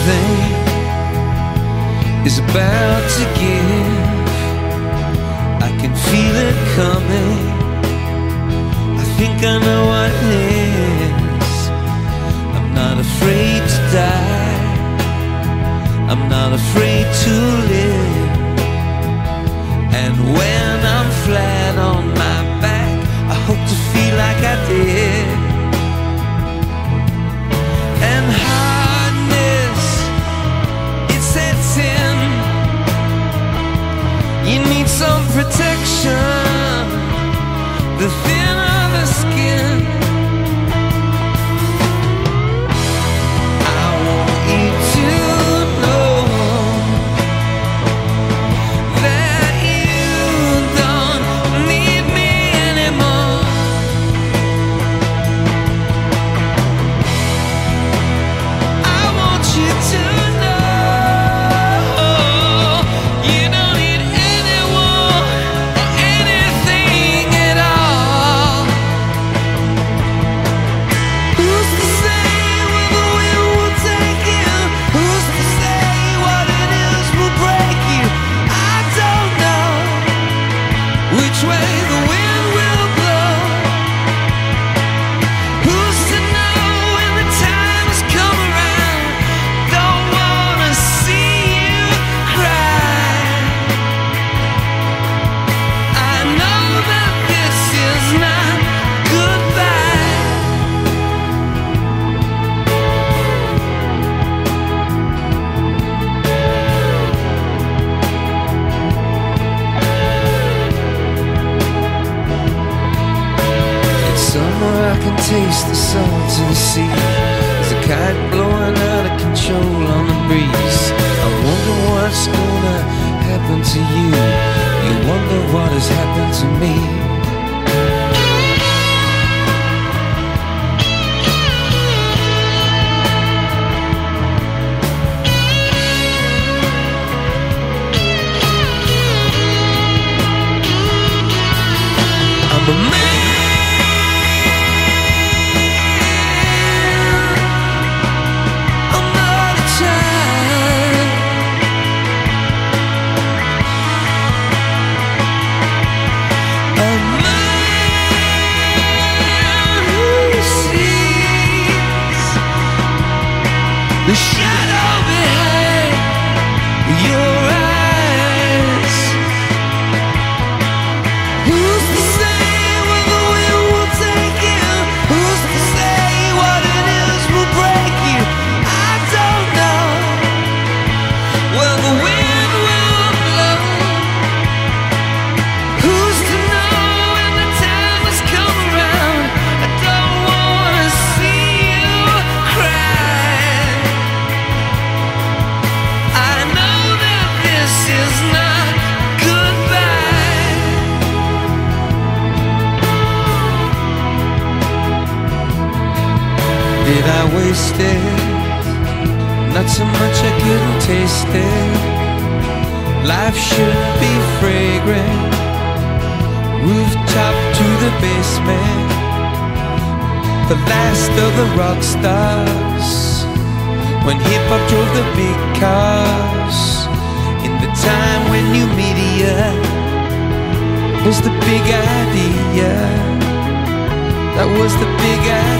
everything is about to give. I can feel it coming. I think I know what it is. I'm not afraid to die. I'm not afraid to live. And when I'm flat on my back, I hope to feel like I did. And hardness, it sets in. You need some protection, the thinner the skin. I want you to know that you don't need me anymore. I want you to know you don't need anyone or anything at all. Who's to say where the wind will take you? Who's to say what it is will break you? I don't know which way the wind will blow. Who's to know when the time has come around? Don't wanna see you cry. I know that this is not goodbye. It's summer, I can taste the salt of the sea. There's a kite blowing out of control on the breeze. I wonder what's gonna happen to you. You wonder what has happened to me. I'm a man. I'm not a child. A man who sees the shadow behind your eyes. Who's to say where the wind will take you? Who's to say what it is will break you? I don't know where the wind will blow. Who's to know when the time has come around? I don't wanna see you cry. I know that this is not goodbye. Did I waste it? Not so much I couldn't taste it. Life should be fragrant. Rooftop to the basement. The last of the rock stars. When hip-hop drove the big cars. In the time when new media was the big idea. That was the big idea.